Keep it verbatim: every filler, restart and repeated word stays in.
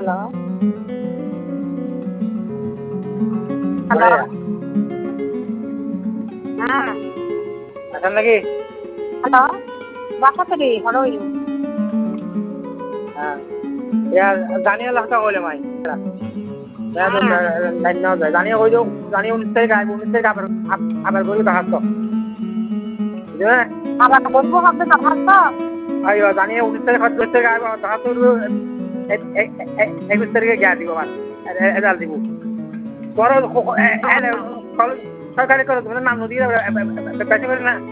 Hello হ্যাঁ আছেন নাকি? হ্যালো বাসাতে রে হলো হ্যাঁ ইয়ার জানিয়ে লাখটা কইলে মাই ধন্যবাদ জানিয়ে কই দিও জানিয়ে উনিশ তারিখ আইব উনিশ তারিখ আবার আবার বলি দেখা তো বুঝলে আবার বলবো হবে কথা তো আইও জানিয়ে উনিশ তারিখ দশ তারিখ আইব দেখা তো একুশ তারিখে গিয়া দিব আমার এদাল দিব বড় সরকারি করে নাম নদী বেশি করে না